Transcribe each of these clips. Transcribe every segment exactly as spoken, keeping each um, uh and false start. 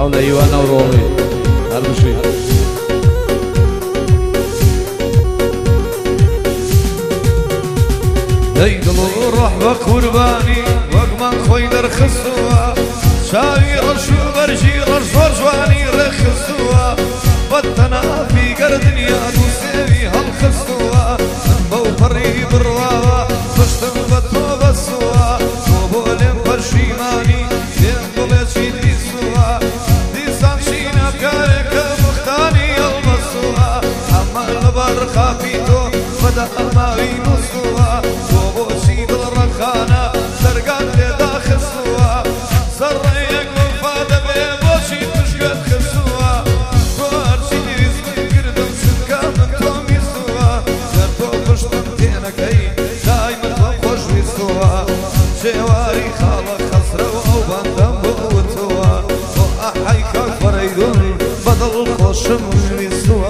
ساڵ لە هیوانە و ڕۆڵی هەربشی دەی دڵ و ڕۆح بە قوربانی وەکمان خۆی دەرخستووە چاوی ڕەش و بەرژی ڕەش زۆر جوانی ڕێخستووە بە تەنافی گەردنیا دوو سێوی هەڵخستووە بەو پەڕی بڕواوە پشتم بە تۆ بەسووە تۆ بۆ لێم پەشیمانی لێم بڵێ چیت بیستووە دیسان چینە کارێکە مختانی هەڵبەستووە ئەمە لەبەر خاپی تۆ بەدە ئەماوی نووسووە تۆ بۆچی دڵڕەخانە دەرگات لێدا خستووە سەرڕێیەک وەفا دەبێ بۆچی پشگوێت خستووە تۆ هەرچی ویستم کردم چونکە من تۆم ویستووە گەر تۆ پشتم تێنەکەی دای من تۆم خۆش ویستووە جێواری خاڵە خەسرە و ئەو بەندەم بۆوتووە تۆ ئەحەی کاک فەرەیدون بەدڵ خۆشم ویستووە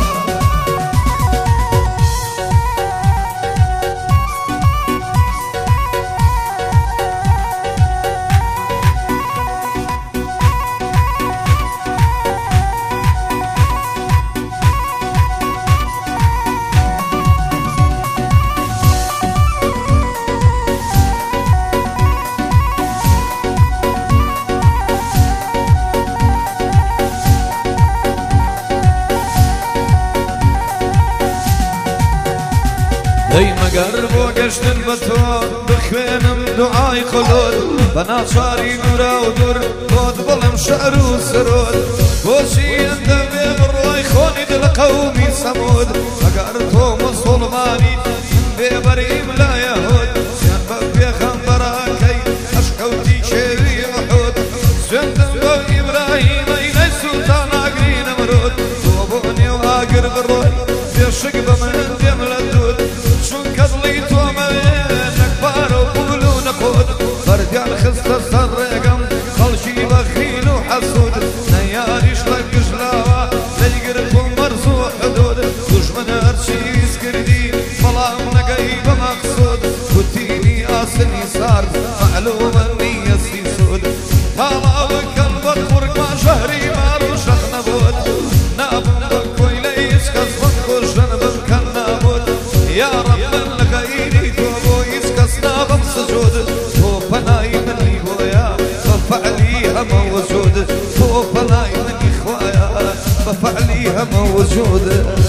دەی مەگەر بۆ گەشتن بە تۆ بخوێنم دوعای خولود بە ناچاری دوورا و دوور بۆت بڵێم شەعر و سرود بۆچی ئەندەبێ بڕوای خۆنی دڵ قەومی سەمود ئەگەر تۆ موسڵمانی بێبەریم لا یەهود سوێن بە پێغەمبەرەکەی ئەشکەوتی کێوی ئوحود سوێندم بۆ ئیبراهیم ئەینەی سوڵتان ئاگری نەمرود تۆ بۆ نێو ئاگر بڕۆی پێشک بە من دێم لە دوود چونکە دڵی تۆمەوێ نەکبارە و پول و نەقود بەردیان خستە سەر ڕێگەم خەڵکی بەخیل و حەسود نەیاریش لە گژلاوە دەیگرت و مەرز و حدود دوژمن هەرچیز کردی بەڵام نەگەی بە مەقسود گوتینی ئاسنی سارد مەعلومە نییە سیسود هەڵا بکەم بە قورگما شەهری مار و شەخ نەبود نابم بە کۆی لە هیچ کەس بم کوژن بمکەن نابود یا رب من لغيري تو بويس كسنا بمسجود تو فناي مني بويا بفعليها موجود تو فناي مني خوايا بفعليها موجود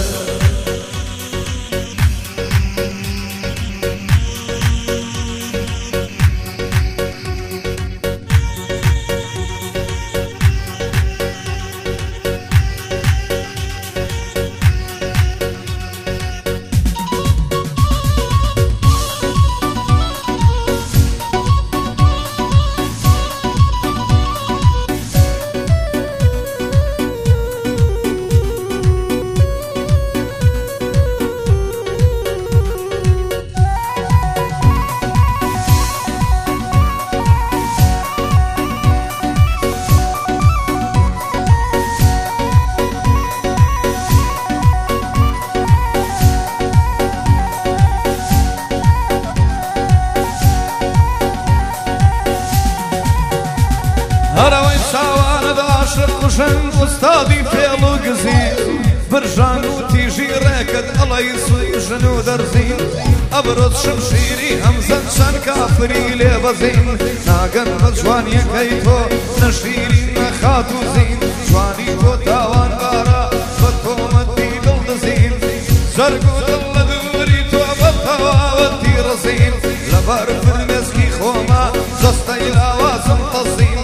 هەرەوەی چاوانە عاشق کوشن ئوستادی فێڵ و گزین برژان و تیژی ڕێکت ئەڵەی سوژن و دەرزین ئەبرۆت شمشیری هەمزەن چەند کافری لێبەزین ناگەن بە جوانیەکەی تۆ نەشیری نەخات و زین جوانی تۆ تاوانبارە بە تۆمەتی دڵ دەزین زەرگ و دڵ لە دووری تۆ بە تەواوەتی ڕزین لەبەر فرمێسکی خۆمە جەستەی لاوازم تەزین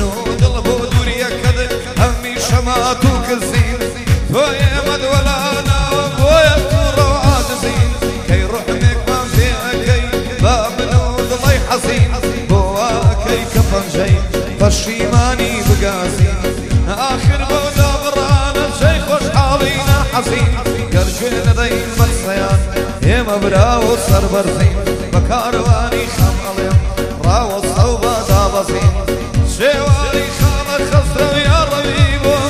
شمات و کزین تۆیە مەدوەلانەوە بۆیە تووڕە و عاجزین کەی ڕوحمێکمان پێ ئەکەی با من و دڵی حەزین بۆ واکەی کە پەنجەی پەشیمانی بگازین ئاخر بەو دابڕانە جێی خۆشحاڵی ناحەزین گەر گوێ نەدەین بەرسەیان ئێمە براوە سەربەرزین بە کاروانی خەم ئەڵێم ڕاوەستە و با دابەزین شێواری خاڵە خەسترە و یاڕەوی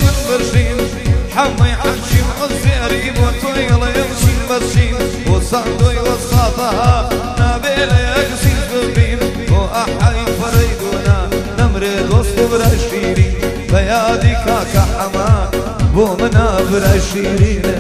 حمي حجي وعزيري بوتوي الله يمشي المسجين وصعدوا وصاتها نابيل يكسي الزبين وأحي فريدنا نمرد وسط برشيري فيادي برای شیرینه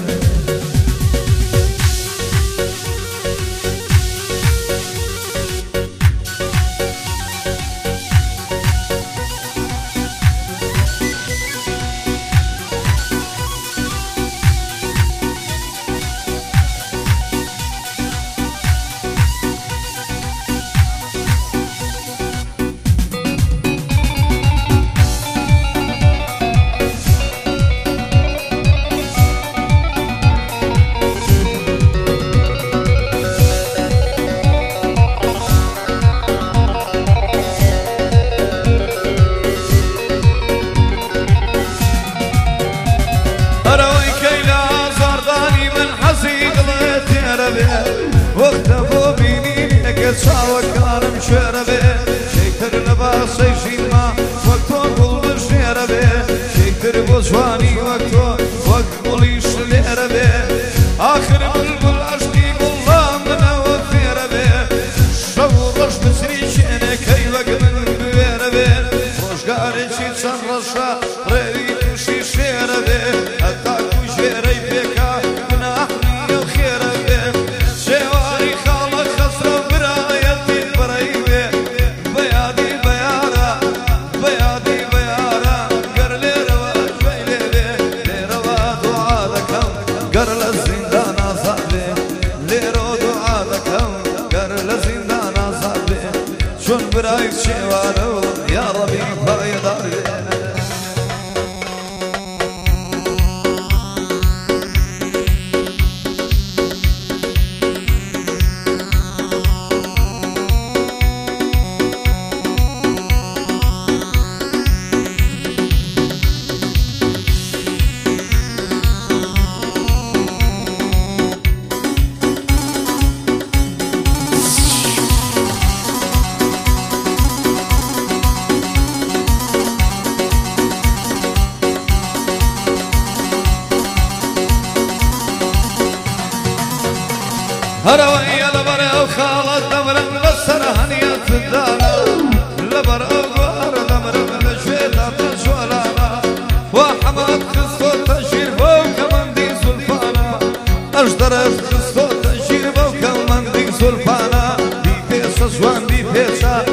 وقت بو بینی که چاو کارم شعر به شیتر لباس شیما وقت گل شعر به شیتر بوجوانی وقت وقت گلیش لعر به آخر بلبل عشقی گلام من وفیر به شو روش بسری شنه کی وقت من بیر به روشگاری چی چند رشا روی توشی شعر به حتی کجری بکا گناهی و خیر به برايك شوارو يا ربي بايداري هروي لبر وخالد دمر لسر هنية الدانا لبر وغار دمر لجيلة تجولانا وحمد خصو تشير فوق من دي سلفانا أجدر خصو تشير فوق من دي سلفانا دي بيسا جوان دي بيسا